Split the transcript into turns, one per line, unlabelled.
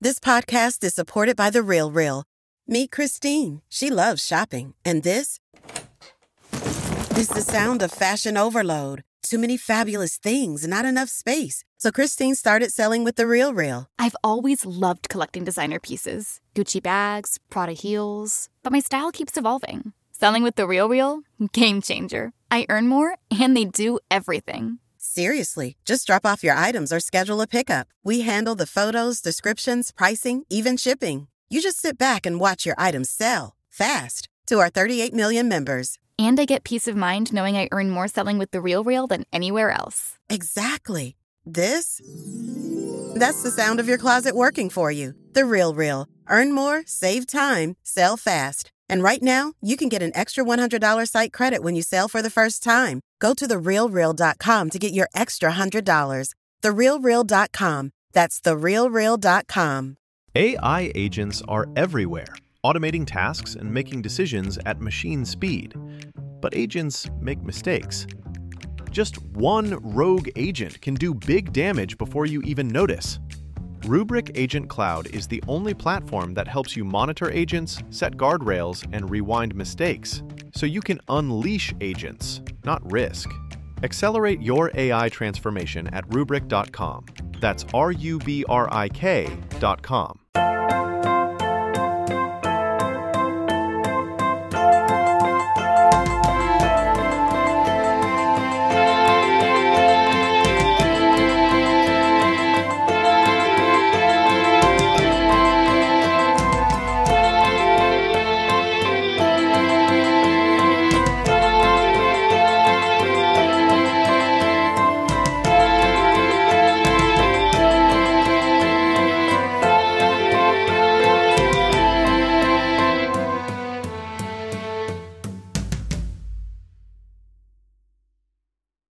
This podcast is supported by The RealReal. Meet Christine. She loves shopping. And this is the sound of fashion overload. Too many fabulous things, not enough space. So Christine started selling with The RealReal.
I've always loved collecting designer pieces. Gucci bags, Prada heels. But my style keeps evolving. Selling with The RealReal? Game changer. I earn more, and they do everything.
Seriously, just drop off your items or schedule a pickup. We handle the photos, descriptions, pricing, even shipping. You just sit back and watch your items sell fast to our 38 million members.
And I get peace of mind knowing I earn more selling with The RealReal than anywhere else.
Exactly. That's the sound of your closet working for you. The RealReal. Earn more, save time, sell fast. And right now, you can get an extra $100 site credit when you sell for the first time. Go to therealreal.com to get your extra $100. Therealreal.com. That's therealreal.com.
AI agents are everywhere, automating tasks and making decisions at machine speed. But agents make mistakes. Just one rogue agent can do big damage before you even notice. Rubrik Agent Cloud is the only platform that helps you monitor agents, set guardrails, and rewind mistakes, so you can unleash agents, not risk. Accelerate your AI transformation at Rubrik.com. That's RUBRIK.com.